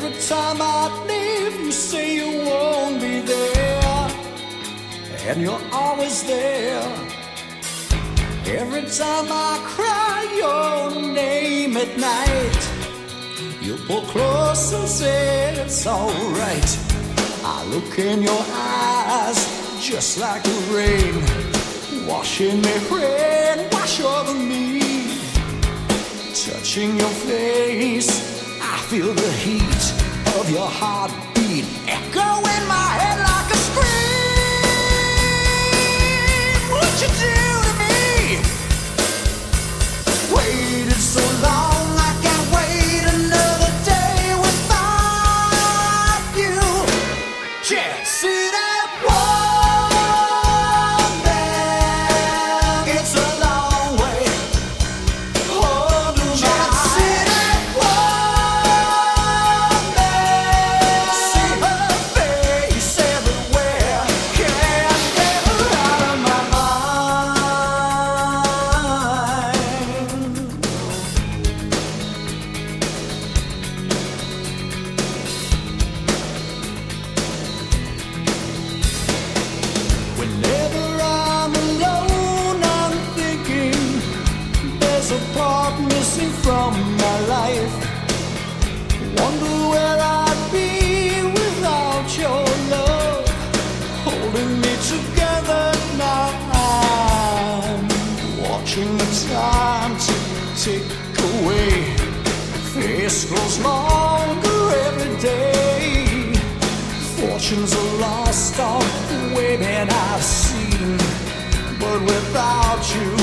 Every time I leave, you say you won't be there, and you're always there. Every time I cry your name at night, you pull close and say it's alright. I look in your eyes just like the rain, washing me rain, wash over me. Touching your face, I feel the heat of your heartbeat echo in my head like a scream. What you do to me? Waited so long, I can't wait another day without you. Yeah, see that woman? It's a long way. Whenever I'm alone, I'm thinking there's a part missing from my life. Wonder where I'd be without your love, holding me together now. I'm watching the time tick away. Face grows longer every day. Fortunes are lost on women I've seen, but without you